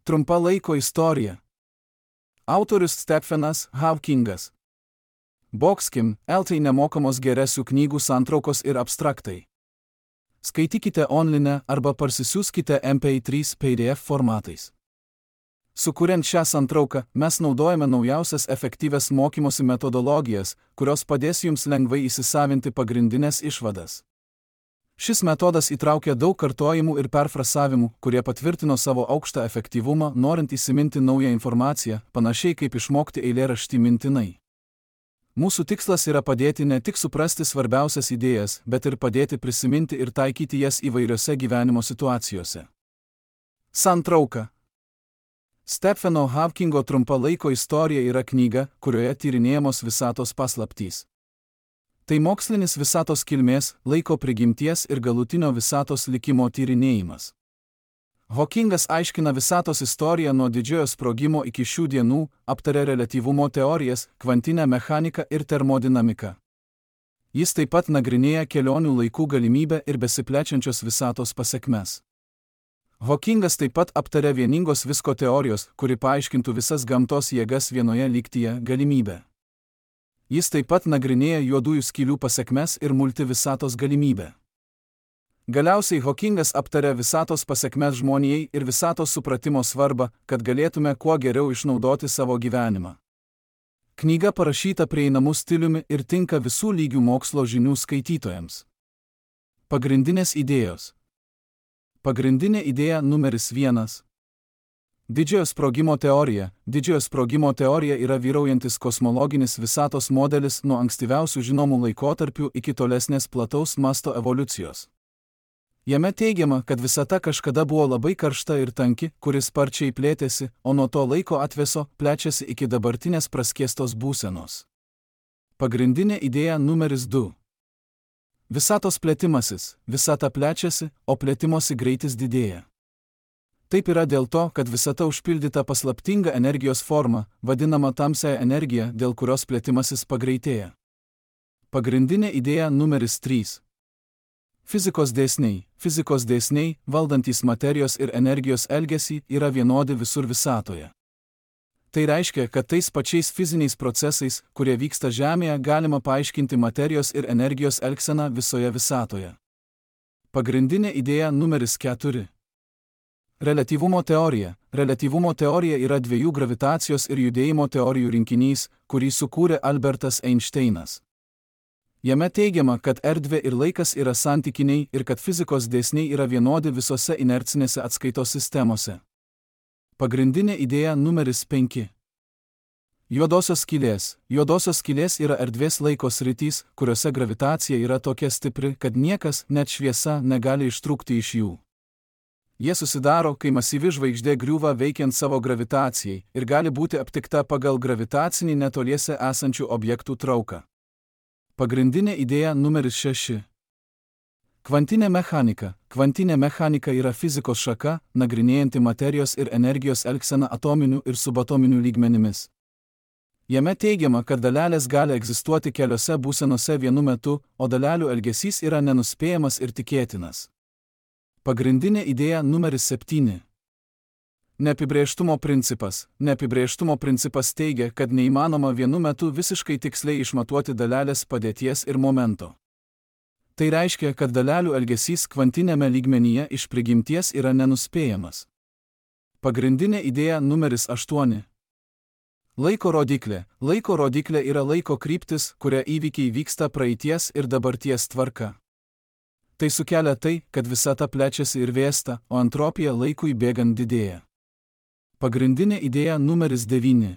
Trumpa laiko istorija. Autorius Stephenas Hawkingas. Boxkim, LT nemokamos geresių knygų santraukos ir abstraktai. Skaitykite online arba parsisiųskite MP3 PDF formatais. Sukuriant šią santrauką, mes naudojame naujausias efektyvias mokymosi metodologijas, kurios padės jums lengvai įsisavinti pagrindinės išvadas. Šis metodas įtraukia daug kartojimų ir perfrasavimų, kurie patvirtino savo aukštą efektyvumą, norint įsiminti naują informaciją, panašiai kaip išmokti eilėraštį mintinai. Mūsų tikslas yra padėti ne tik suprasti svarbiausias idėjas, bet ir padėti prisiminti ir taikyti jas įvairiose gyvenimo situacijose. Santrauka. Stepheno Hawkingo Trumpa laiko istorija yra knyga, kurioje tyrinėjamos visatos paslaptys. Tai mokslinis visatos kilmės, laiko prigimties ir galutinio visatos likimo tyrinėjimas. Hawkingas aiškina visatos istoriją nuo didžiojo sprogimo iki šių dienų, aptaria reliatyvumo teorijas, kvantinę mechaniką ir termodinamiką. Jis taip pat nagrinėja kelionių laikų galimybę ir besiplečiančios visatos pasekmes. Hawkingas taip pat aptaria vieningos visko teorijos, kuri paaiškintų visas gamtos jėgas vienoje lygtyje galimybę. Jis taip pat nagrinėja juodųjų skylių pasekmes ir multivisatos galimybę. Galiausiai Hawkingas aptaria visatos pasekmes žmonijai ir visatos supratimo svarbą, kad galėtume kuo geriau išnaudoti savo gyvenimą. Knyga parašyta prieinamu stiliumi ir tinka visų lygių mokslo žinių skaitytojams. Pagrindinės idėjos. Pagrindinė idėja numeris 1. Didžiojo sprogimo teorija. Didžiojo sprogimo teorija yra vyraujantis kosmologinis visatos modelis nuo ankstyviausių žinomų laikotarpių iki tolesnės plataus masto evoliucijos. Jame teigiama, kad visata kažkada buvo labai karšta ir tanki, kuris sparčiai plėtėsi, o nuo to laiko atvėso, plečiasi iki dabartinės praskiestos būsenos. Pagrindinė idėja numeris 2. Visatos plėtimasis. Visata plečiasi, o plėtimosi greitis didėja. Taip yra dėl to, kad visata užpildyta paslaptinga energijos forma, vadinama tamsiąją energiją, dėl kurios plėtimasis pagreitėja. Pagrindinė idėja numeris 3. Fizikos dėsniai. Fizikos dėsniai, valdantys materijos ir energijos elgesį, yra vienodi visur visatoje. Tai reiškia, kad tais pačiais fiziniais procesais, kurie vyksta Žemėje, galima paaiškinti materijos ir energijos elgseną visoje visatoje. Pagrindinė idėja numeris 4. Reliatyvumo teorija. Reliatyvumo teorija yra dviejų gravitacijos ir judėjimo teorijų rinkinys, kurį sukūrė Albertas Einšteinas. Jame teigiama, kad erdvė ir laikas yra santykiniai ir kad fizikos dėsniai yra vienodi visose inercinėse atskaitos sistemose. Pagrindinė idėja numeris 5. Juodosios skylės. Juodosios skylės yra erdvės laiko sritys, kuriuose gravitacija yra tokia stipri, kad niekas, net šviesa, negali ištrūkti iš jų. Jie susidaro, kai masyvi žvaigždė griūva veikiant savo gravitacijai ir gali būti aptikta pagal gravitacinį netoliese esančių objektų trauką. Pagrindinė idėja numeris 6. Kvantinė mechanika. Kvantinė mechanika yra fizikos šaka, nagrinėjanti materijos ir energijos elgseną atominių ir subatominių lygmenimis. Jame teigiama, kad dalelės gali egzistuoti keliose būsenose vienu metu, o dalelių elgesys yra nenuspėjamas ir tikėtinas. Pagrindinė idėja numeris 7. Neapibrėžtumo principas. Neapibrėžtumo principas teigia, kad neįmanoma vienu metu visiškai tiksliai išmatuoti dalelės padėties ir momento. Tai reiškia, kad dalelių elgesys kvantinėme lygmenyje iš prigimties yra nenuspėjamas. Pagrindinė idėja numeris 8. Laiko rodiklė. Laiko rodiklė yra laiko kryptis, kuria įvykiai vyksta praeities ir dabarties tvarka. Tai sukelia tai, kad visata plečiasi ir vėsta, o entropija laikui bėgant didėja. Pagrindinė idėja numeris 9.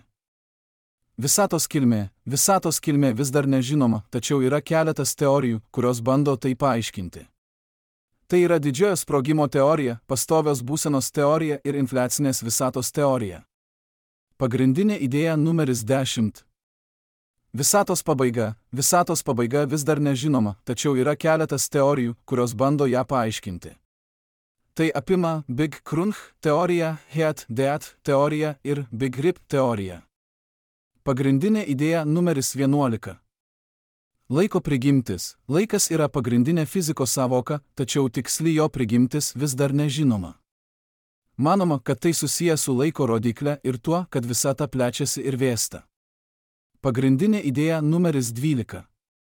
Visatos kilmė. Visatos kilmė vis dar nežinoma, tačiau yra keletas teorijų, kurios bando tai paaiškinti. Tai yra didžiojo sprogimo teorija, pastovios būsenos teorija ir infliacinės visatos teorija. Pagrindinė idėja numeris 10. Visatos pabaiga. Visatos pabaiga vis dar nežinoma, tačiau yra keletas teorijų, kurios bando ją paaiškinti. Tai apima Big Crunch teorija, Heat-Death teorija ir Big Rip teorija. Pagrindinė idėja numeris 11. Laiko prigimtis. Laikas yra pagrindinė fizikos sąvoka, tačiau tiksli jo prigimtis vis dar nežinoma. Manoma, kad tai susiję su laiko rodykle ir tuo, kad visata plečiasi ir vėsta. Pagrindinė idėja numeris 12.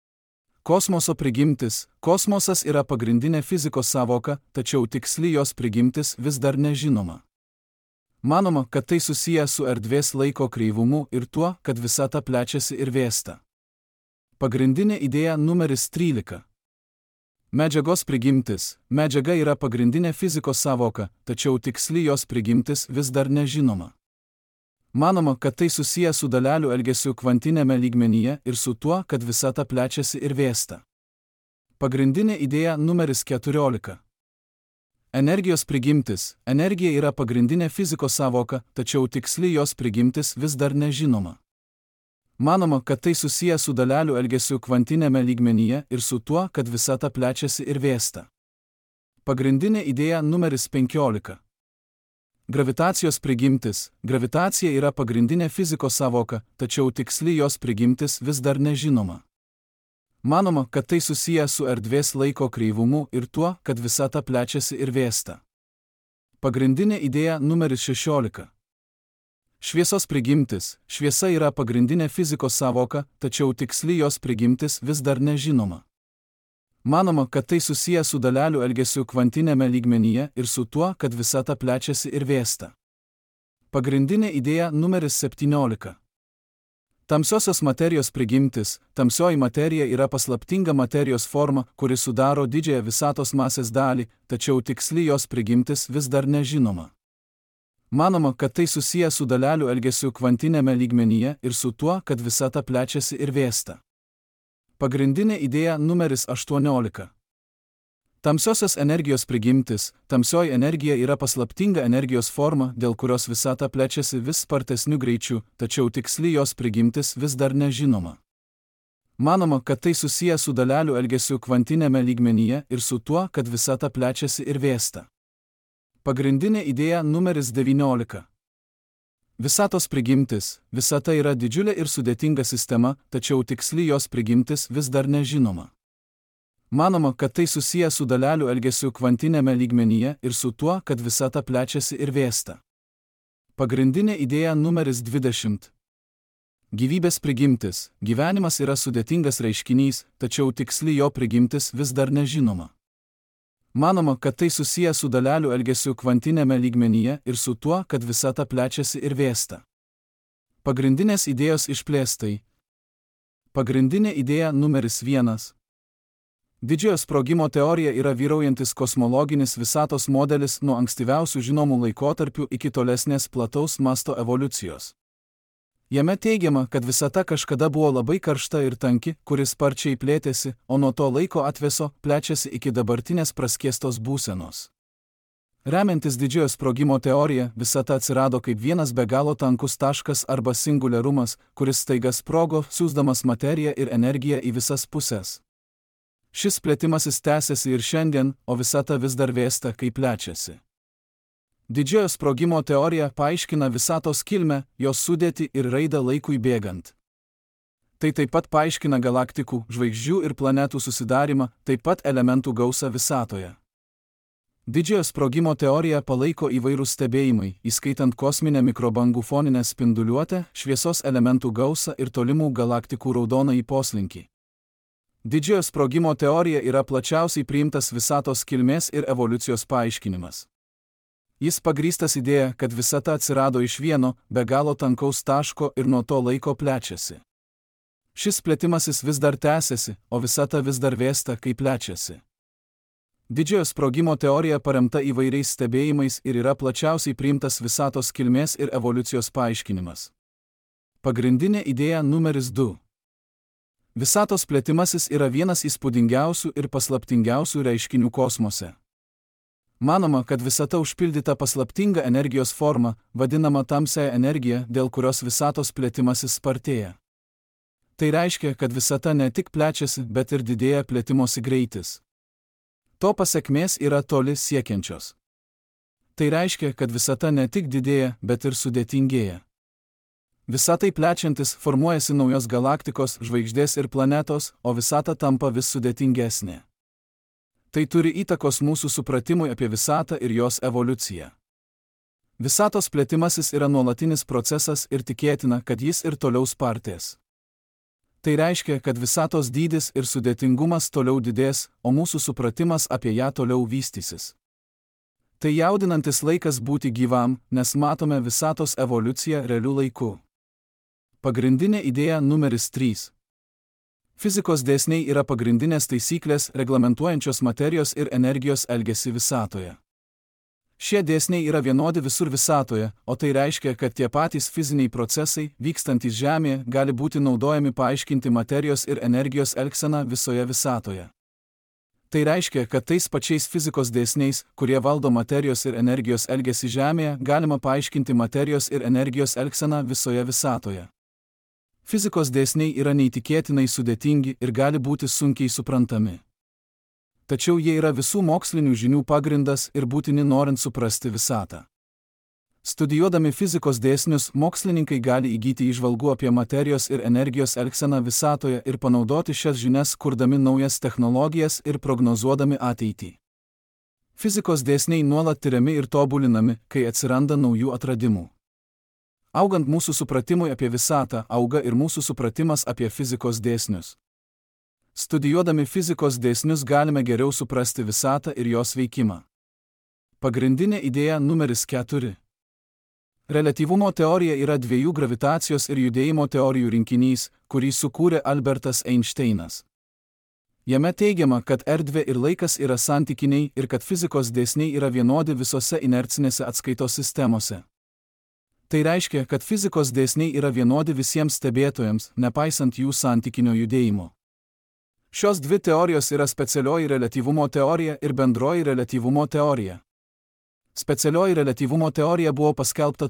Kosmoso prigimtis. Kosmosas yra pagrindinė fizikos sąvoka, tačiau tiksli jos prigimtis vis dar nežinoma. Manoma, kad tai susiję su erdvės laiko kreivumu ir tuo, kad visata plečiasi ir vėsta. Pagrindinė idėja numeris 13. Medžiagos prigimtis. Medžiaga yra pagrindinė fizikos sąvoka, tačiau tiksli jos prigimtis vis dar nežinoma. Manoma, kad tai susiję su dalelių elgesiu kvantinėme lygmenyje ir su tuo, kad visata plečiasi ir vėsta. Pagrindinė idėja numeris 14. Energijos prigimtis. Energija yra pagrindinė fizikos sąvoka, tačiau tiksli jos prigimtis vis dar nežinoma. Manoma, kad tai susiję su dalelių elgesiu kvantinėme lygmenyje ir su tuo, kad visata plečiasi ir vėsta. Pagrindinė idėja numeris 15. Gravitacijos prigimtis. Gravitacija yra pagrindinė fizikos sąvoka, tačiau tiksli jos prigimtis vis dar nežinoma. Manoma, kad tai susiję su erdvės laiko kreivumu ir tuo, kad visata plečiasi ir vėsta. Pagrindinė idėja numeris 16. Šviesos prigimtis. Šviesa yra pagrindinė fizikos sąvoka, tačiau tiksli jos prigimtis vis dar nežinoma. Manoma, kad tai susiję su dalelių elgesiu kvantinėme lygmenyje ir su tuo, kad visata plečiasi ir vėsta. Pagrindinė idėja numeris 17. Tamsiosios materijos prigimtis. Tamsioji materija yra paslaptinga materijos forma, kuri sudaro didžiąją visatos masės dalį, tačiau tiksli jos prigimtis vis dar nežinoma. Manoma, kad tai susiję su dalelių elgesiu kvantinėme lygmenyje ir su tuo, kad visata plečiasi ir vėsta. Pagrindinė idėja numeris 18. Tamsiosios energijos prigimtis. Tamsioji energija yra paslaptinga energijos forma, dėl kurios visata plečiasi vis spartesniu greičiu, tačiau tiksli jos prigimtis vis dar nežinoma. Manoma, kad tai susiję su dalelių elgesiu kvantinėme lygmenyje ir su tuo, kad visata plečiasi ir vėsta. Pagrindinė idėja numeris 19. Visatos prigimtis. Visata yra didžiulė ir sudėtinga sistema, tačiau tiksli jos prigimtis vis dar nežinoma. Manoma, kad tai susiję su dalelių elgesiu kvantinėme lygmenyje ir su tuo, kad visata plečiasi ir vėsta. Pagrindinė idėja numeris 20. Gyvybės prigimtis. Gyvenimas yra sudėtingas reiškinys, tačiau tiksli jo prigimtis vis dar nežinoma. Manoma, kad tai susiję su dalelių elgesiu kvantinėme lygmenyje ir su tuo, kad visata plečiasi ir vėsta. Pagrindinės idėjos išplėstai. Pagrindinė idėja numeris 1. Didžiojo sprogimo teorija yra vyraujantis kosmologinis visatos modelis nuo ankstyviausių žinomų laikotarpių iki tolesnės plataus masto evoliucijos. Jame teigiama, kad visata kažkada buvo labai karšta ir tanki, kuris sparčiai plėtėsi, o nuo to laiko atvėso, plečiasi iki dabartinės praskiestos būsenos. Remiantis didžiojo sprogimo teorija, visata atsirado kaip vienas be galo tankus taškas arba singuliarumas, kuris staiga sprogo, siųsdamas materiją ir energiją į visas puses. Šis plėtimasis tęsiasi ir šiandien, o visata vis dar vėsta, kai plečiasi. Didžiojo sprogimo teorija paaiškina visatos kilmę, jos sudėtį ir raidą laikui bėgant. Tai taip pat paaiškina galaktikų, žvaigždžių ir planetų susidarimą, taip pat elementų gausą visatoje. Didžiojo sprogimo teoriją palaiko įvairūs stebėjimai, įskaitant kosminę mikrobangų foninę spinduliuotę, šviesos elementų gausą ir tolimų galaktikų raudonąjį poslinkį. Didžiojo sprogimo teorija yra plačiausiai priimtas visatos kilmės ir evoliucijos paaiškinimas. Jis pagrįstas idėja, kad visata atsirado iš vieno, be galo tankaus taško ir nuo to laiko plečiasi. Šis plėtimasis vis dar tęsiasi, o visata vis dar vėsta, kai plečiasi. Didžiojo sprogimo teorija paremta įvairiais stebėjimais ir yra plačiausiai priimtas visatos kilmės ir evoliucijos paaiškinimas. Pagrindinė idėja numeris 2. Visatos plėtimasis yra vienas įspūdingiausių ir paslaptingiausių reiškinių kosmose. Manoma, kad visata užpildyta paslaptinga energijos forma, vadinama tamsiąja energija, dėl kurios visatos plėtimasis spartėja. Tai reiškia, kad visata ne tik plečiasi, bet ir didėja plėtimosi greitis. To pasekmės yra toli siekiančios. Tai reiškia, kad visata ne tik didėja, bet ir sudėtingėja. Visatai plečiantis formuojasi naujos galaktikos, žvaigždės ir planetos, o visata tampa vis sudėtingesnė. Tai turi įtakos mūsų supratimui apie visatą ir jos evoliuciją. Visatos plėtimasis yra nuolatinis procesas ir tikėtina, kad jis ir toliau spartės. Tai reiškia, kad visatos dydis ir sudėtingumas toliau didės, o mūsų supratimas apie ją toliau vystysis. Tai jaudinantis laikas būti gyvam, nes matome visatos evoliuciją realiu laiku. Pagrindinė idėja numeris 3. Fizikos dėsniai yra pagrindinės taisyklės reglamentuojančios materijos ir energijos elgesį visatoje. Šie dėsniai yra vienodi visur visatoje, o tai reiškia, kad tie patys fiziniai procesai, vykstantys Žemėje, gali būti naudojami paaiškinti materijos ir energijos elgseną visoje visatoje. Tai reiškia, kad tais pačiais fizikos dėsniais, kurie valdo materijos ir energijos elgesį Žemėje, galima paaiškinti materijos ir energijos elgseną visoje visatoje. Fizikos dėsniai yra neįtikėtinai sudėtingi ir gali būti sunkiai suprantami. Tačiau jie yra visų mokslinių žinių pagrindas ir būtini norint suprasti visatą. Studijuodami fizikos dėsnius, mokslininkai gali įgyti įžvalgų apie materijos ir energijos elgseną visatoje ir panaudoti šias žinias, kurdami naujas technologijas ir prognozuodami ateitį. Fizikos dėsniai nuolat tiriami ir tobulinami, kai atsiranda naujų atradimų. Augant mūsų supratimui apie visatą, auga ir mūsų supratimas apie fizikos dėsnius. Studijuodami fizikos dėsnius galime geriau suprasti visatą ir jos veikimą. Pagrindinė idėja numeris 4. Reliatyvumo teorija yra dviejų gravitacijos ir judėjimo teorijų rinkinys, kurį sukūrė Albertas Einšteinas. Jame teigiama, kad erdvė ir laikas yra santykiniai ir kad fizikos dėsniai yra vienodi visose inercinėse atskaitos sistemose. Tai reiškia, kad fizikos dėsniai yra vienodi visiems stebėtojams, nepaisant jų santykinio judėjimo. Šios dvi teorijos yra specialioji reliatyvumo teorija ir bendroji reliatyvumo teorija. Specialioji reliatyvumo teorija buvo paskelbta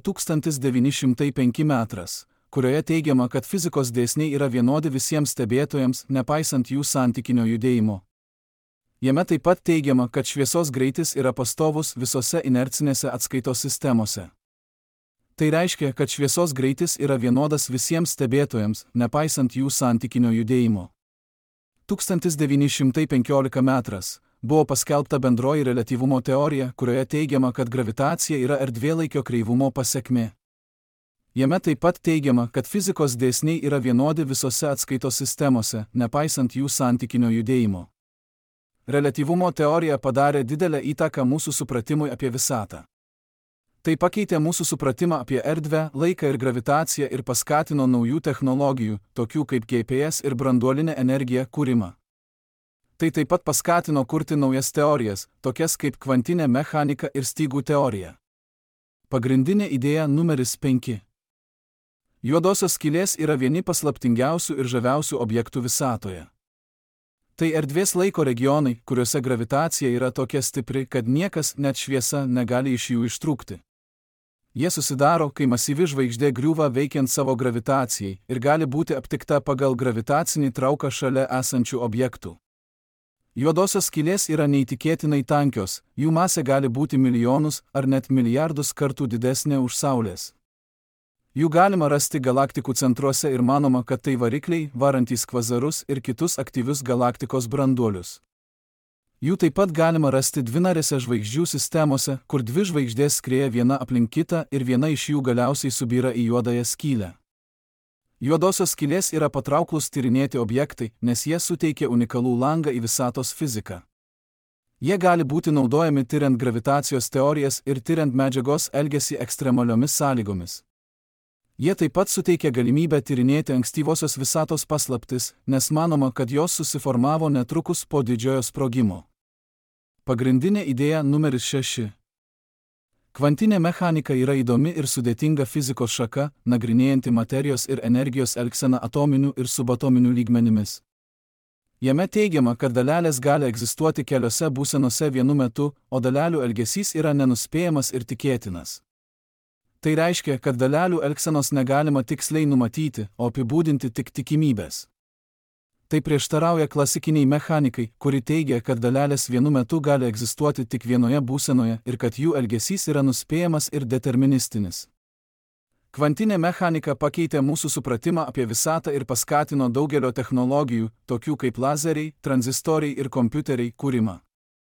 1905 metais, kurioje teigiama, kad fizikos dėsniai yra vienodi visiems stebėtojams, nepaisant jų santykinio judėjimo. Jame taip pat teigiama, kad šviesos greitis yra pastovus visose inercinėse atskaitos sistemose. Tai reiškia, kad šviesos greitis yra vienodas visiems stebėtojams, nepaisant jų santykinio judėjimo. 1915 metais buvo paskelbta bendroji reliatyvumo teorija, kurioje teigiama, kad gravitacija yra erdvėlaikio kreivumo pasekmė. Jame taip pat teigiama, kad fizikos dėsniai yra vienodi visose atskaitos sistemose, nepaisant jų santykinio judėjimo. Reliatyvumo teorija padarė didelę įtaką mūsų supratimui apie visatą. Tai pakeitė mūsų supratimą apie erdvę, laiką ir gravitaciją ir paskatino naujų technologijų, tokių kaip GPS ir branduolinė energija, kūrimą. Tai taip pat paskatino kurti naujas teorijas, tokias kaip kvantinė mechanika ir stygų teorija. Pagrindinė idėja numeris 5. Juodosios skylės yra vieni paslaptingiausių ir žaviausių objektų visatoje. Tai erdvės laiko regionai, kuriuose gravitacija yra tokia stipri, kad niekas, net šviesa, negali iš jų ištrūkti. Jie susidaro, kai masyvi žvaigždė griūva veikiant savo gravitacijai ir gali būti aptikta pagal gravitacinį trauką šalia esančių objektų. Juodosios skylės yra neįtikėtinai tankios, jų masė gali būti milijonus ar net milijardus kartų didesnė už Saulės. Jų galima rasti galaktikų centruose ir manoma, kad tai varikliai, varantys kvazarus ir kitus aktyvius galaktikos branduolius. Jų taip pat galima rasti dvinarėse žvaigždžių sistemose, kur dvi žvaigždės skrieja viena aplink kitą ir viena iš jų galiausiai subyra į juodąją skylę. Juodosios skylės yra patrauklus tyrinėti objektai, nes jie suteikia unikalų langą į visatos fiziką. Jie gali būti naudojami tyriant gravitacijos teorijas ir tyriant medžiagos elgesį ekstremaliomis sąlygomis. Jie taip pat suteikia galimybę tyrinėti ankstyvosios visatos paslaptis, nes manoma, kad jos susiformavo netrukus po didžiojo sprogimo. Pagrindinė idėja numeris 6. Kvantinė mechanika yra įdomi ir sudėtinga fizikos šaka, nagrinėjanti materijos ir energijos elgseną atominių ir subatominių lygmenimis. Jame teigiama, kad dalelės gali egzistuoti keliose būsenose vienu metu, o dalelių elgesys yra nenuspėjamas ir tikėtinas. Tai reiškia, kad dalelių elgsenos negalima tiksliai numatyti, o apibūdinti tik tikimybės. Tai prieštarauja klasikiniai mechanikai, kuri teigia, kad dalelės vienu metu gali egzistuoti tik vienoje būsenoje ir kad jų elgesys yra nuspėjamas ir deterministinis. Kvantinė mechanika pakeitė mūsų supratimą apie visatą ir paskatino daugelio technologijų, tokių kaip lazeriai, tranzistoriai ir kompiuteriai, kūrimą.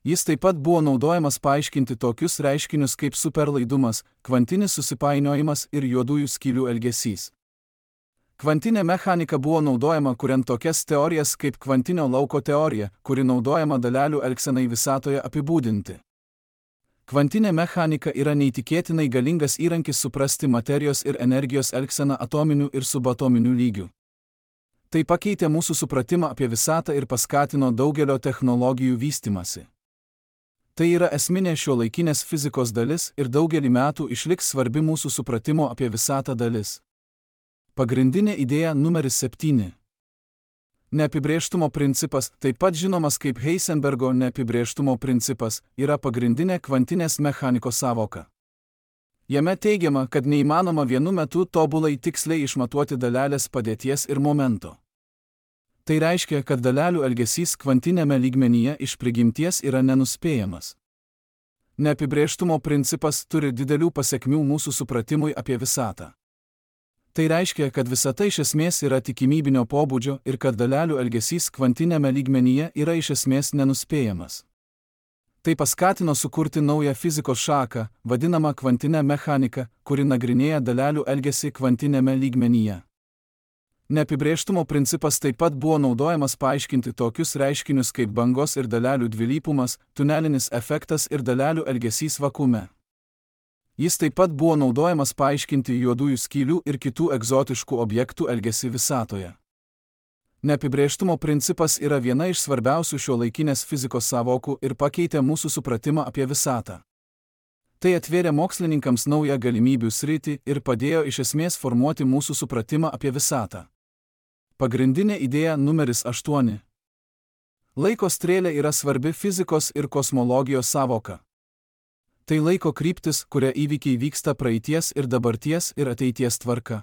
Jis taip pat buvo naudojamas paaiškinti tokius reiškinius kaip superlaidumas, kvantinis susipainiojimas ir juodųjų skylių elgesys. Kvantinė mechanika buvo naudojama kuriant tokias teorijas kaip kvantinio lauko teorija, kuri naudojama dalelių elgsenai visatoje apibūdinti. Kvantinė mechanika yra neįtikėtinai galingas įrankis suprasti materijos ir energijos elgseną atominių ir subatominių lygių. Tai pakeitė mūsų supratimą apie visatą ir paskatino daugelio technologijų vystymąsi. Tai yra esminė šiuolaikinės fizikos dalis ir daugelį metų išliks svarbi mūsų supratimo apie visatą dalis. Pagrindinė idėja numeris 7. Neapibrėžtumo principas, taip pat žinomas kaip Heisenbergo neapibrėžtumo principas, yra pagrindinė kvantinės mechanikos sąvoka. Jame teigiama, kad neįmanoma vienu metu tobulai tiksliai išmatuoti dalelės padėties ir momento. Tai reiškia, kad dalelių elgesys kvantinėme lygmenyje iš prigimties yra nenuspėjamas. Neapibrėžtumo principas turi didelių pasekmių mūsų supratimui apie visatą. Tai reiškia, kad visata iš esmės yra tikimybinio pobūdžio ir kad dalelių elgesys kvantinėme lygmenyje yra iš esmės nenuspėjamas. Tai paskatino sukurti naują fizikos šaką, vadinamą kvantinę mechaniką, kuri nagrinėja dalelių elgesį kvantinėme lygmenyje. Neapibrėžtumo principas taip pat buvo naudojamas paaiškinti tokius reiškinius kaip bangos ir dalelių dvilypumas, tunelinis efektas ir dalelių elgesys vakuume. Jis taip pat buvo naudojamas paaiškinti juodųjų skylių ir kitų egzotiškų objektų elgesį visatoje. Neapibrėžtumo principas yra viena iš svarbiausių šiuolaikinės fizikos sąvokų ir pakeitė mūsų supratimą apie visatą. Tai atvėrė mokslininkams naują galimybių sritį ir padėjo iš esmės formuoti mūsų supratimą apie visatą. Pagrindinė idėja numeris 8. Laiko strėlė yra svarbi fizikos ir kosmologijos sąvoka. Tai laiko kryptis, kuria įvykiai vyksta praeities ir dabarties ir ateities tvarka.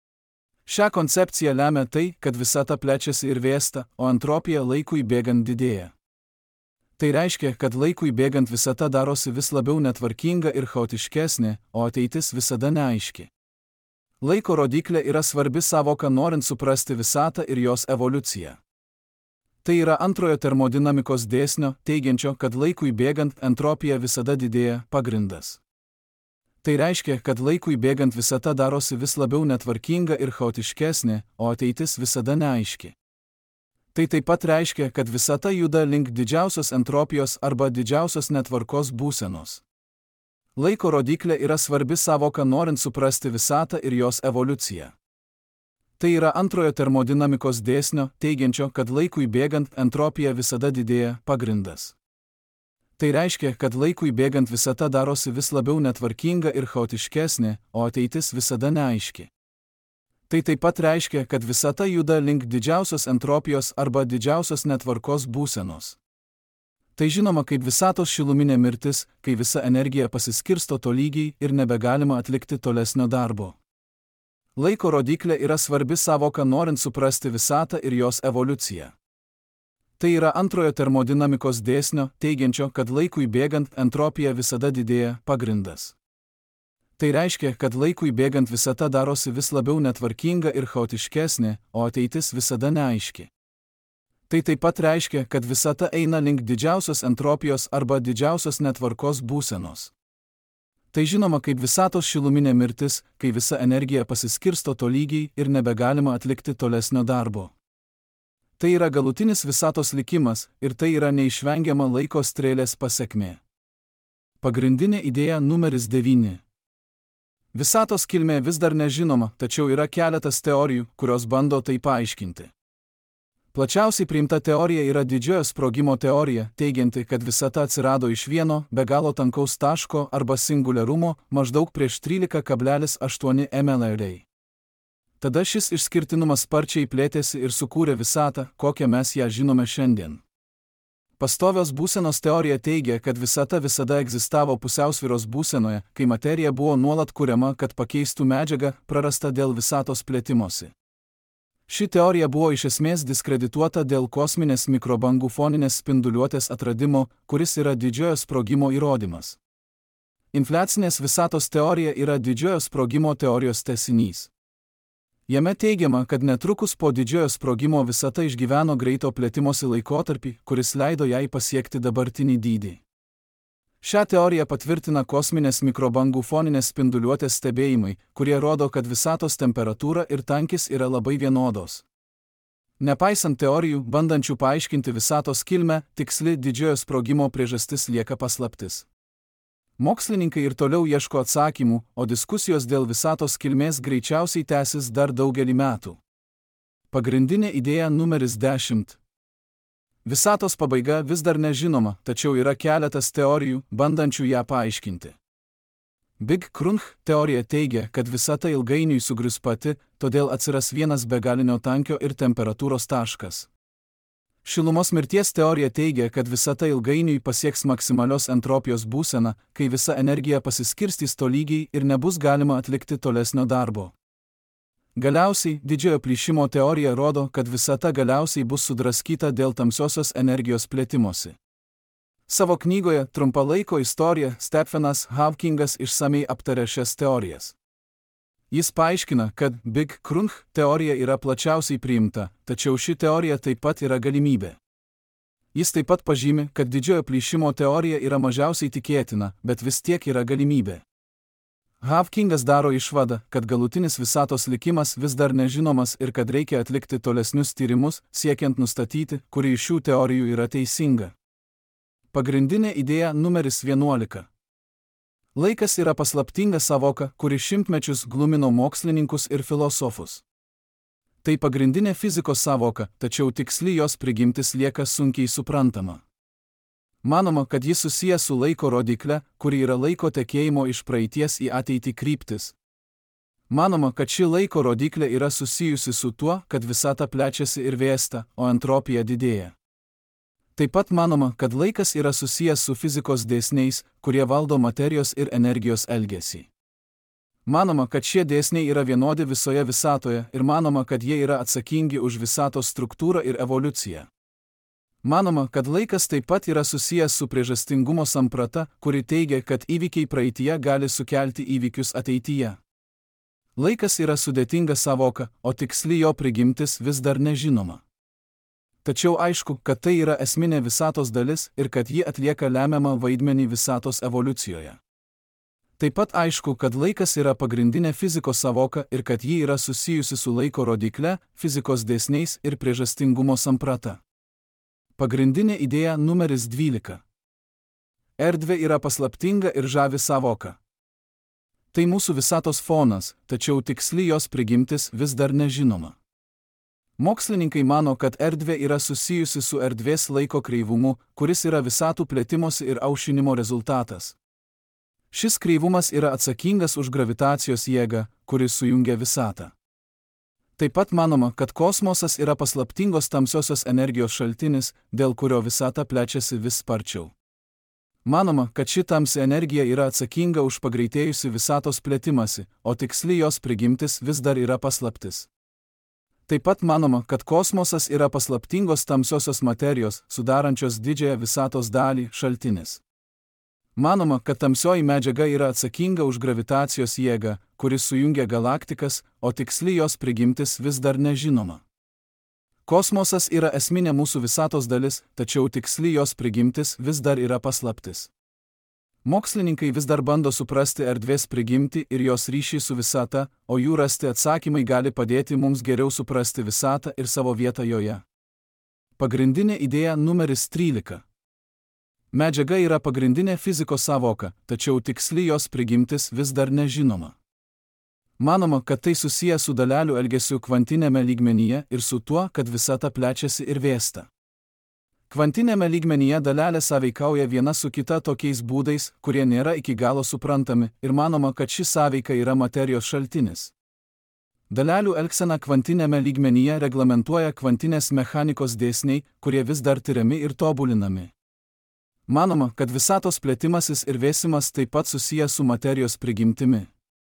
Šią koncepciją lemia tai, kad visata plečiasi ir vėsta, o entropija laikui bėgant didėja. Tai reiškia, kad laikui bėgant visata darosi vis labiau netvarkinga ir chaotiškesnė, o ateitis visada neaiški. Laiko rodiklė yra svarbi sąvoka norint suprasti visatą ir jos evoliuciją. Tai yra antrojo termodinamikos dėsnio, teigiančio, kad laikui bėgant entropija visada didėja, pagrindas. Tai reiškia, kad laikui bėgant visata darosi vis labiau netvarkinga ir chaotiškesnė, o ateitis visada neaiški. Tai taip pat reiškia, kad visata juda link didžiausios entropijos arba didžiausios netvarkos būsenos. Laiko rodiklė yra svarbi sąvoka norint suprasti visatą ir jos evoliuciją. Tai yra antrojo termodinamikos dėsnio, teigiančio, kad laikui bėgant entropija visada didėja, pagrindas. Tai reiškia, kad laikui bėgant visata darosi vis labiau netvarkinga ir chaotiškesnė, o ateitis visada neaiški. Tai taip pat reiškia, kad visata juda link didžiausios entropijos arba didžiausios netvarkos būsenos. Tai žinoma kaip visatos šiluminė mirtis, kai visa energija pasiskirsto tolygiai ir nebegalima atlikti tolesnio darbo. Laiko rodiklė yra svarbi sąvoka norint suprasti visatą ir jos evoliuciją. Tai yra antrojo termodinamikos dėsnio, teigiančio, kad laikui bėgant entropija visada didėja, pagrindas. Tai reiškia, kad laikui bėgant visata darosi vis labiau netvarkinga ir chaotiškesnė, o ateitis visada neaiški. Tai taip pat reiškia, kad visata eina link didžiausios entropijos arba didžiausios netvarkos būsenos. Tai žinoma kaip visatos šiluminė mirtis, kai visa energija pasiskirsto tolygiai ir nebegalima atlikti tolesnio darbo. Tai yra galutinis visatos likimas ir tai yra neišvengiama laiko strėlės pasekmė. Pagrindinė idėja numeris 9. Visatos kilmė vis dar nežinoma, tačiau yra keletas teorijų, kurios bando tai paaiškinti. Plačiausiai priimta teorija yra didžiojo sprogimo teorija, teigianti, kad visata atsirado iš vieno, be galo tankaus taško arba singuliarumo maždaug prieš 13,8 mLR. Tada šis išskirtinumas sparčiai plėtėsi ir sukūrė visatą, kokią mes ją žinome šiandien. Pastovios būsenos teorija teigia, kad visata visada egzistavo pusiausvyros būsenoje, kai materija buvo nuolat kuriama, kad pakeistų medžiagą, prarastą dėl visatos plėtimosi. Ši teorija buvo iš esmės diskredituota dėl kosminės mikrobangų foninės spinduliuotės atradimo, kuris yra didžiojo sprogimo įrodymas. Infliacinės visatos teorija yra didžiojo sprogimo teorijos tęsinys. Jame teigiama, kad netrukus po didžiojo sprogimo visata išgyveno greito plėtimosi laikotarpį, kuris leido jai pasiekti dabartinį dydį. Šią teoriją patvirtina kosminės mikrobangų foninės spinduliuotės stebėjimai, kurie rodo, kad visatos temperatūra ir tankis yra labai vienodos. Nepaisant teorijų, bandančių paaiškinti visatos kilmę, tiksli didžiojo sprogimo priežastis lieka paslaptis. Mokslininkai ir toliau ieško atsakymų, o diskusijos dėl visatos kilmės greičiausiai tęsis dar daugelį metų. Pagrindinė idėja numeris 10. Visatos pabaiga vis dar nežinoma, tačiau yra keletas teorijų, bandančių ją paaiškinti. Big Crunch teorija teigia, kad visata ilgainiui sugrius pati, todėl atsiras vienas begalinio tankio ir temperatūros taškas. Šilumos mirties teorija teigia, kad visata ilgainiui pasieks maksimalios entropijos būseną, kai visa energija pasiskirstys tolygiai ir nebus galima atlikti tolesnio darbo. Galiausiai, didžiojo plyšimo teorija rodo, kad visata galiausiai bus sudraskyta dėl tamsiosios energijos plėtimosi. Savo knygoje Trumpalaiko istorija Stephenas Hawkingas išsamei aptarė šias teorijas. Jis paaiškina, kad Big Crunch teorija yra plačiausiai priimta, tačiau ši teorija taip pat yra galimybė. Jis taip pat pažymi, kad didžiojo plyšimo teorija yra mažiausiai tikėtina, bet vis tiek yra galimybė. Hawkingas daro išvadą, kad galutinis visatos likimas vis dar nežinomas ir kad reikia atlikti tolesnius tyrimus, siekiant nustatyti, kuri iš šių teorijų yra teisinga. Pagrindinė idėja numeris 11. Laikas yra paslaptinga savoka, kuri šimtmečius glumino mokslininkus ir filosofus. Tai pagrindinė fizikos savoka, tačiau tiksli jos prigimtis lieka sunkiai suprantama. Manoma, kad jis susijęs su laiko rodykle, kuri yra laiko tekėjimo iš praeities į ateitį kryptis. Manoma, kad ši laiko rodyklė yra susijusi su tuo, kad visata plečiasi ir vėsta, o entropija didėja. Taip pat manoma, kad laikas yra susijęs su fizikos dėsniais, kurie valdo materijos ir energijos elgesį. Manoma, kad šie dėsniai yra vienodi visoje visatoje ir manoma, kad jie yra atsakingi už visatos struktūrą ir evoliuciją. Manoma, kad laikas taip pat yra susijęs su priežastingumo samprata, kuri teigia, kad įvykiai praeityje gali sukelti įvykius ateityje. Laikas yra sudėtinga savoka, o tiksli jo prigimtis vis dar nežinoma. Tačiau aišku, kad tai yra esminė visatos dalis ir kad ji atlieka lemiamą vaidmenį visatos evoliucijoje. Taip pat aišku, kad laikas yra pagrindinė fizikos savoka ir kad ji yra susijusi su laiko rodykle, fizikos dėsniais ir priežastingumo samprata. Pagrindinė idėja numeris 12. Erdvė yra paslaptinga ir žavi savoka. Tai mūsų visatos fonas, tačiau tiksli jos prigimtis vis dar nežinoma. Mokslininkai mano, kad erdvė yra susijusi su erdvės laiko kreivumu, kuris yra visatų plėtimosi ir aušinimo rezultatas. Šis kreivumas yra atsakingas už gravitacijos jėgą, kuris sujungia visatą. Taip pat manoma, kad kosmosas yra paslaptingos tamsiosios energijos šaltinis, dėl kurio visata plečiasi vis sparčiau. Manoma, kad ši tamsi energija yra atsakinga už pagreitėjusi visatos plėtimąsi, o tiksli jos prigimtis vis dar yra paslaptis. Taip pat manoma, kad kosmosas yra paslaptingos tamsiosios materijos, sudarančios didžiąją visatos dalį, šaltinis. Manoma, kad tamsioji medžiaga yra atsakinga už gravitacijos jėgą, kuris sujungia galaktikas, o tiksli jos prigimtis vis dar nežinoma. Kosmosas yra esminė mūsų visatos dalis, tačiau tiksli jos prigimtis vis dar yra paslaptis. Mokslininkai vis dar bando suprasti erdvės prigimtį ir jos ryšį su visata, o jų rasti atsakymai gali padėti mums geriau suprasti visatą ir savo vietą joje. Pagrindinė idėja numeris 13. Medžiaga yra pagrindinė fizikos savoka, tačiau tiksli jos prigimtis vis dar nežinoma. Manoma, kad tai susiję su dalelių elgesiu kvantinėme lygmenyje ir su tuo, kad visata plečiasi ir vėsta. Kvantinėme lygmenyje dalelės sąveikauja viena su kita tokiais būdais, kurie nėra iki galo suprantami, ir manoma, kad ši sąveika yra materijos šaltinis. Dalelių elgsena kvantinėme lygmenyje reglamentuoja kvantinės mechanikos dėsniai, kurie vis dar tiriami ir tobulinami. Manoma, kad visatos plėtimasis ir vėsimas taip pat susijęs su materijos prigimtimi.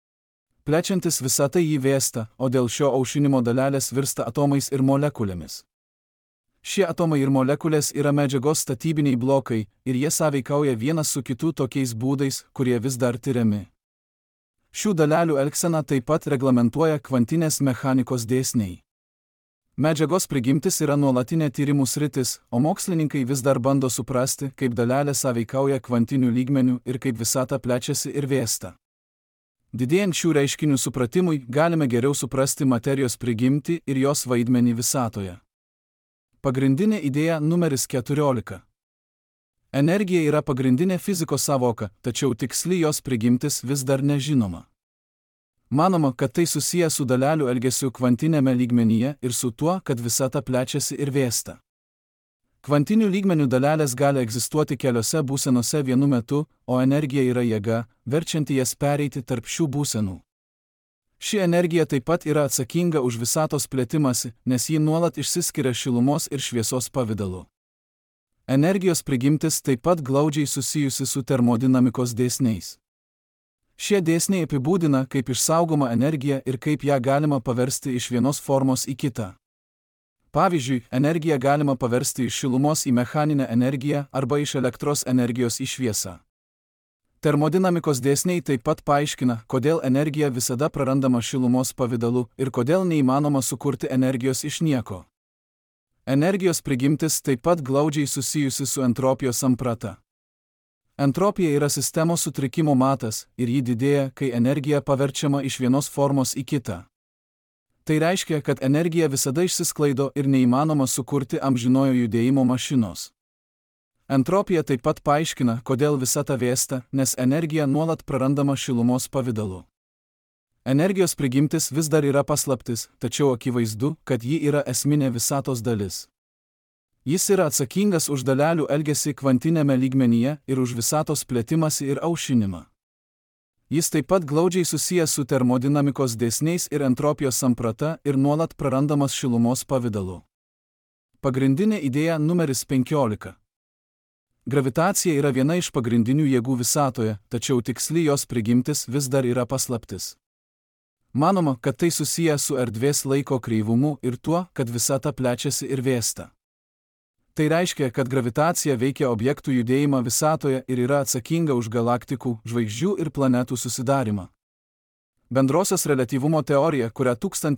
Plečiantis visatai jį vėsta, o dėl šio aušinimo dalelės virsta atomais ir molekulėmis. Šie atomai ir molekulės yra medžiagos statybiniai blokai ir jie sąveikauja vienas su kitu tokiais būdais, kurie vis dar tiriami. Šių dalelių elgseną taip pat reglamentuoja kvantinės mechanikos dėsniai. Medžiagos prigimtis yra nuolatinė tyrimų sritis, o mokslininkai vis dar bando suprasti, kaip dalelės sąveikauja kvantiniu lygmeniu ir kaip visata plečiasi ir vėsta. Didėjant šių reiškinių supratimui, galime geriau suprasti materijos prigimtį ir jos vaidmenį visatoje. Pagrindinė idėja numeris 14. Energija yra pagrindinė fizikos sąvoka, tačiau tiksli jos prigimtis vis dar nežinoma. Manoma, kad tai susiję su dalelių elgesiu kvantinėme lygmenyje ir su tuo, kad visata plečiasi ir vėsta. Kvantinių lygmenių dalelės gali egzistuoti keliose būsenose vienu metu, o energija yra jėga, verčianti jas pereiti tarp šių būsenų. Ši energija taip pat yra atsakinga už visatos plėtimąsi, nes ji nuolat išsiskiria šilumos ir šviesos pavidalu. Energijos prigimtis taip pat glaudžiai susijusi su termodinamikos dėsniais. Šie dėsniai apibūdina, kaip išsaugoma energija ir kaip ją galima paversti iš vienos formos į kitą. Pavyzdžiui, energiją galima paversti iš šilumos į mechaninę energiją arba iš elektros energijos į šviesą. Termodinamikos dėsniai taip pat paaiškina, kodėl energija visada prarandama šilumos pavidalu ir kodėl neįmanoma sukurti energijos iš nieko. Energijos prigimtis taip pat glaudžiai susijusi su entropijos samprata. Entropija yra sistemos sutrikimo matas ir ji didėja, kai energija paverčiama iš vienos formos į kitą. Tai reiškia, kad energija visada išsisklaido ir neįmanoma sukurti amžinojo judėjimo mašinos. Entropija taip pat paaiškina, kodėl visata vėsta, nes energija nuolat prarandama šilumos pavidalu. Energijos prigimtis vis dar yra paslaptis, tačiau akivaizdu, kad ji yra esminė visatos dalis. Jis yra atsakingas už dalelių elgesį kvantinėme lygmenyje ir už visatos plėtimąsi ir aušinimą. Jis taip pat glaudžiai susijęs su termodinamikos dėsniais ir entropijos samprata ir nuolat prarandamas šilumos pavidalu. Pagrindinė idėja numeris 15. Gravitacija yra viena iš pagrindinių jėgų visatoje, tačiau tiksli jos prigimtis vis dar yra paslaptis. Manoma, kad tai susiję su erdvės laiko kreivumu ir tuo, kad visata plečiasi ir vėsta. Tai reiškia, kad gravitacija veikia objektų judėjimą visatoje ir yra atsakinga už galaktikų, žvaigždžių ir planetų susidarimą. Bendrosios reliatyvumo teorija, kurią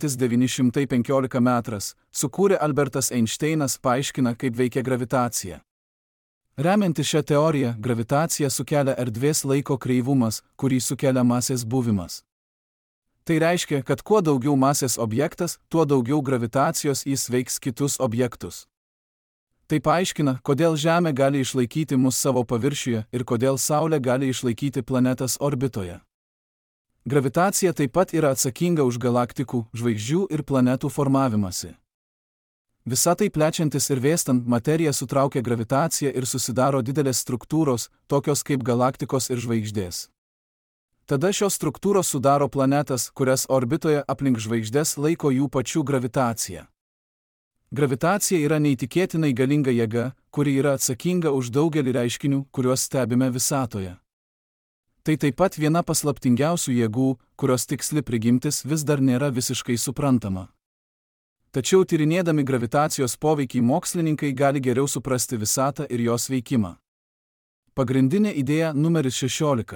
1915 m. sukūrė Albertas Einšteinas, paaiškina, kaip veikia gravitacija. Remiantis šią teoriją, gravitacija sukelia erdvės laiko kreivumas, kurį sukelia masės buvimas. Tai reiškia, kad kuo daugiau masės objektas, tuo daugiau gravitacijos jis veiks kitus objektus. Tai paaiškina, kodėl Žemė gali išlaikyti mus savo paviršiuje ir kodėl Saulė gali išlaikyti planetas orbitoje. Gravitacija taip pat yra atsakinga už galaktikų, žvaigždžių ir planetų formavimąsi. Visatai plečiantis ir vėstant materija sutraukia gravitaciją ir susidaro didelės struktūros, tokios kaip galaktikos ir žvaigždės. Tada šios struktūros sudaro planetas, kurias orbitoje aplink žvaigždės laiko jų pačių gravitacija. Gravitacija yra neįtikėtinai galinga jėga, kuri yra atsakinga už daugelį reiškinių, kuriuos stebime visatoje. Tai taip pat viena paslaptingiausių jėgų, kurios tiksli prigimtis vis dar nėra visiškai suprantama. Tačiau tyrinėdami gravitacijos poveikį mokslininkai gali geriau suprasti visatą ir jos veikimą. Pagrindinė idėja numeris 16.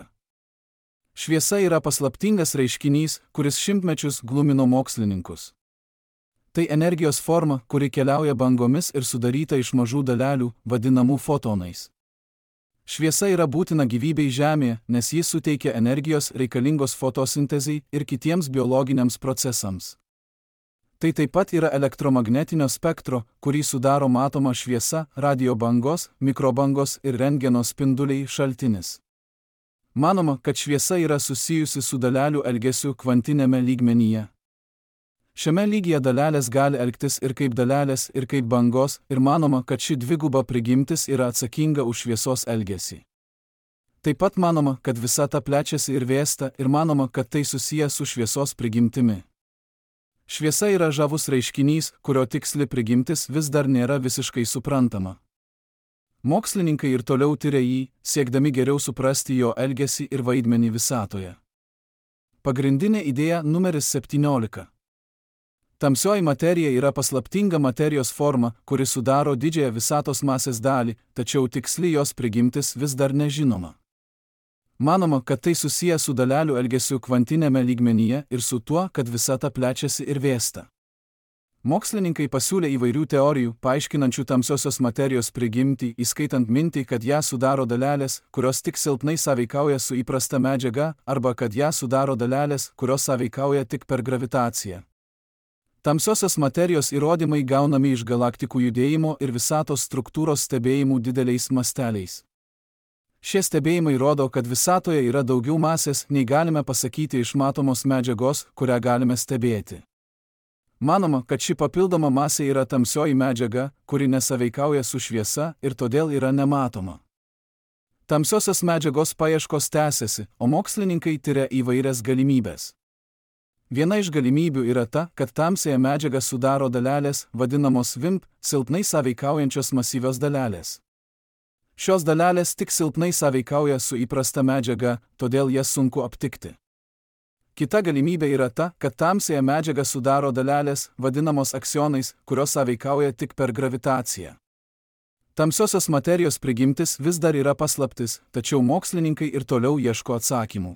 Šviesa yra paslaptingas reiškinys, kuris šimtmečius glumino mokslininkus. Tai energijos forma, kuri keliauja bangomis ir sudaryta iš mažų dalelių, vadinamų fotonais. Šviesa yra būtina gyvybei Žemėje, nes ji suteikia energijos reikalingos fotosintezei ir kitiems biologiniams procesams. Tai taip pat yra elektromagnetinio spektro, kurį sudaro matoma šviesa, radio bangos, mikrobangos ir rentgeno spinduliai šaltinis. Manoma, kad šviesa yra susijusi su dalelių elgesiu kvantinėme lygmenyje. Šiame lygyje dalelės gali elgtis ir kaip dalelės, ir kaip bangos, ir manoma, kad ši dviguba prigimtis yra atsakinga už šviesos elgesį. Taip pat manoma, kad visata plečiasi ir vėsta, ir manoma, kad tai susiję su šviesos prigimtimi. Šviesa yra žavus reiškinys, kurio tiksli prigimtis vis dar nėra visiškai suprantama. Mokslininkai ir toliau tiria jį, siekdami geriau suprasti jo elgesį ir vaidmenį visatoje. Pagrindinė idėja numeris 17. Tamsioji materija yra paslaptinga materijos forma, kuri sudaro didžiąją visatos masės dalį, tačiau tiksli jos prigimtis vis dar nežinoma. Manoma, kad tai susiję su dalelių elgesiu kvantinėme lygmenyje ir su tuo, kad visata plečiasi ir vėsta. Mokslininkai pasiūlė įvairių teorijų, paaiškinančių tamsiosios materijos prigimtį, įskaitant mintį, kad ją sudaro dalelės, kurios tik silpnai sąveikauja su įprasta medžiaga, arba kad ją sudaro dalelės, kurios sąveikauja tik per gravitaciją. Tamsiosios materijos įrodymai gaunami iš galaktikų judėjimo ir visatos struktūros stebėjimų dideliais masteliais. Šie stebėjimai rodo, kad visatoje yra daugiau masės, nei galime pasakyti iš matomos medžiagos, kurią galime stebėti. Manoma, kad ši papildoma masė yra tamsioji medžiaga, kuri nesąveikauja su šviesa ir todėl yra nematoma. Tamsiosios medžiagos paieškos tęsiasi, o mokslininkai tiria įvairias galimybės. Viena iš galimybių yra ta, kad tamsiąją medžiagą sudaro dalelės, vadinamos WIMP, silpnai sąveikaujančios masyvios dalelės. Šios dalelės tik silpnai sąveikauja su įprasta medžiaga, todėl jas sunku aptikti. Kita galimybė yra ta, kad tamsiąją medžiagą sudaro dalelės, vadinamos aksionais, kurios sąveikauja tik per gravitaciją. Tamsiosios materijos prigimtis vis dar yra paslaptis, tačiau mokslininkai ir toliau ieško atsakymų.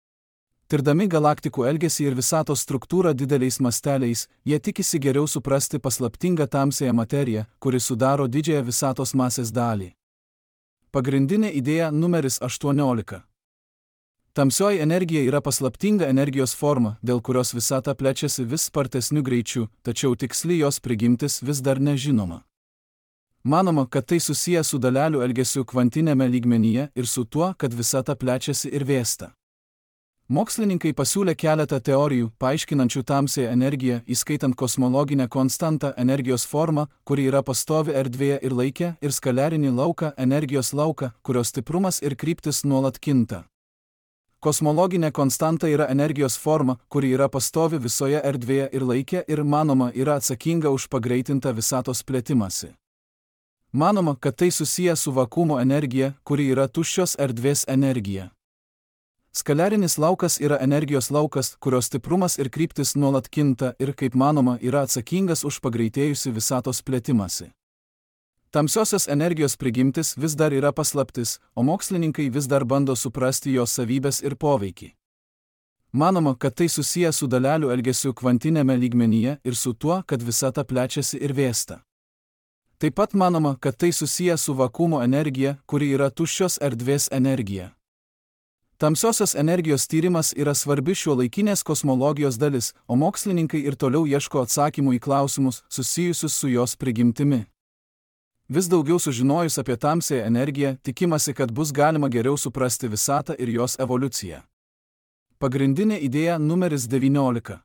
Tirdami galaktikų elgesį ir visatos struktūrą dideliais masteliais, jie tikisi geriau suprasti paslaptingą tamsiąją materiją, kuri sudaro didžiąją visatos masės dalį. Pagrindinė idėja numeris 18. Tamsioji energija yra paslaptinga energijos forma, dėl kurios visata plečiasi vis spartesniu greičiu, tačiau tiksli jos prigimtis vis dar nežinoma. Manoma, kad tai susiję su dalelių elgesiu kvantinėme lygmenyje ir su tuo, kad visata plečiasi ir vėsta. Mokslininkai pasiūlė keletą teorijų, paaiškinančių tamsiąją energiją, įskaitant kosmologinę konstantą energijos formą, kuri yra pastovi erdvėje ir laike, ir skaliarinį lauką, energijos lauką, kurios stiprumas ir kryptis nuolat kinta. Kosmologinė konstanta yra energijos forma, kuri yra pastovi visoje erdvėje ir laike ir manoma yra atsakinga už pagreitintą visatos plėtimąsi. Manoma, kad tai susiję su vakuumo energija, kuri yra tuščios erdvės energija. Skaliarinis laukas yra energijos laukas, kurios stiprumas ir kryptis nuolat kinta ir, kaip manoma, yra atsakingas už pagreitėjusi visatos plėtimąsi. Tamsiosios energijos prigimtis vis dar yra paslaptis, o mokslininkai vis dar bando suprasti jos savybės ir poveikį. Manoma, kad tai susiję su dalelių elgesiu kvantinėme lygmenyje ir su tuo, kad visata plečiasi ir vėsta. Taip pat manoma, kad tai susiję su vakuumo energija, kuri yra tuščios erdvės energija. Tamsiosios energijos tyrimas yra svarbi šiuolaikinės kosmologijos dalis, o mokslininkai ir toliau ieško atsakymų į klausimus susijusius su jos prigimtimi. Vis daugiau sužinojus apie tamsiąją energiją, tikimasi, kad bus galima geriau suprasti visatą ir jos evoliuciją. Pagrindinė idėja numeris 19.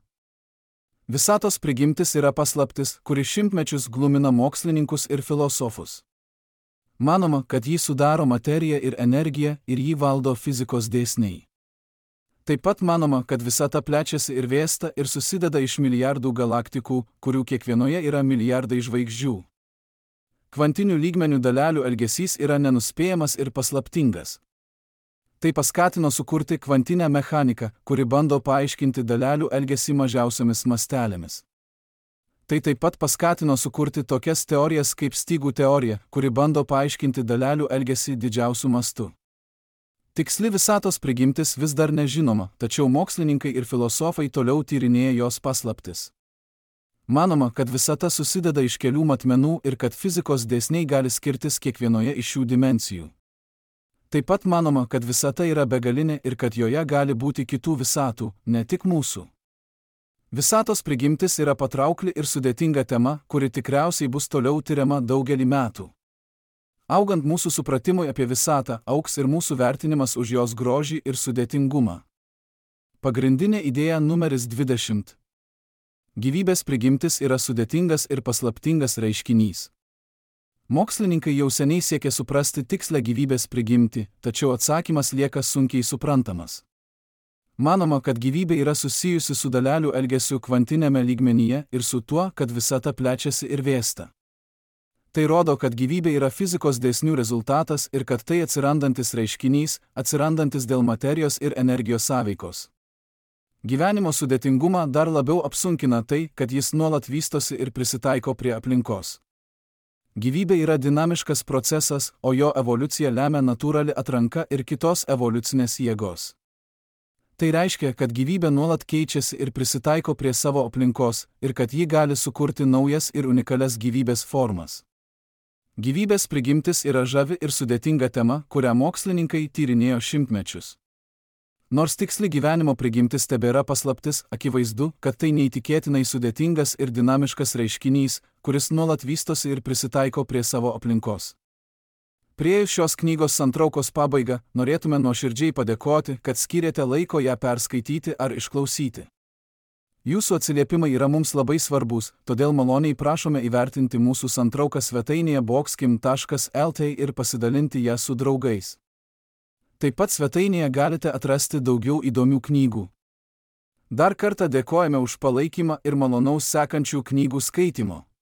Visatos prigimtis yra paslaptis, kuri šimtmečius glumina mokslininkus ir filosofus. Manoma, kad jį sudaro materija ir energija ir jį valdo fizikos dėsniai. Taip pat manoma, kad visata plečiasi ir vėsta ir susideda iš milijardų galaktikų, kurių kiekvienoje yra milijardai žvaigždžių. Kvantinių lygmenių dalelių elgesys yra nenuspėjamas ir paslaptingas. Tai paskatino sukurti kvantinę mechaniką, kuri bando paaiškinti dalelių elgesį mažiausiomis mastelėmis. Tai taip pat paskatino sukurti tokias teorijas kaip stygų teorija, kuri bando paaiškinti dalelių elgesį didžiausiu mastu. Tiksli visatos prigimtis vis dar nežinoma, tačiau mokslininkai ir filosofai toliau tyrinėja jos paslaptis. Manoma, kad visata susideda iš kelių matmenų ir kad fizikos dėsniai gali skirtis kiekvienoje iš šių dimensijų. Taip pat manoma, kad visata yra begalinė ir kad joje gali būti kitų visatų, ne tik mūsų. Visatos prigimtis yra patraukli ir sudėtinga tema, kuri tikriausiai bus toliau tiriama daugelį metų. Augant mūsų supratimui apie visatą, augs ir mūsų vertinimas už jos grožį ir sudėtingumą. Pagrindinė idėja numeris 20. Gyvybės prigimtis yra sudėtingas ir paslaptingas reiškinys. Mokslininkai jau seniai siekia suprasti tikslę gyvybės prigimtį, tačiau atsakymas lieka sunkiai suprantamas. Manoma, kad gyvybė yra susijusi su dalelių elgesiu kvantinėme lygmenyje ir su tuo, kad visata plečiasi ir vėsta. Tai rodo, kad gyvybė yra fizikos dėsnių rezultatas ir kad tai atsirandantis reiškinys, atsirandantis dėl materijos ir energijos sąveikos. Gyvenimo sudėtingumą dar labiau apsunkina tai, kad jis nuolat vystosi ir prisitaiko prie aplinkos. Gyvybė yra dinamiškas procesas, o jo evoliuciją lemia natūrali atranka ir kitos evoliucinės jėgos. Tai reiškia, kad gyvybė nuolat keičiasi ir prisitaiko prie savo aplinkos, ir kad ji gali sukurti naujas ir unikalias gyvybės formas. Gyvybės prigimtis yra žavi ir sudėtinga tema, kurią mokslininkai tyrinėjo šimtmečius. Nors tiksli gyvenimo prigimtis tebėra paslaptis, akivaizdu, kad tai neįtikėtinai sudėtingas ir dinamiškas reiškinys, kuris nuolat vystosi ir prisitaiko prie savo aplinkos. Priėjus šios knygos santraukos pabaigą, norėtume nuoširdžiai padėkoti, kad skyrėte laiko ją perskaityti ar išklausyti. Jūsų atsiliepimai yra mums labai svarbus, todėl maloniai prašome įvertinti mūsų santrauką svetainėje boxkim.lt ir pasidalinti ją su draugais. Taip pat svetainėje galite atrasti daugiau įdomių knygų. Dar kartą dėkojame už palaikymą ir malonaus sekančių knygų skaitymo.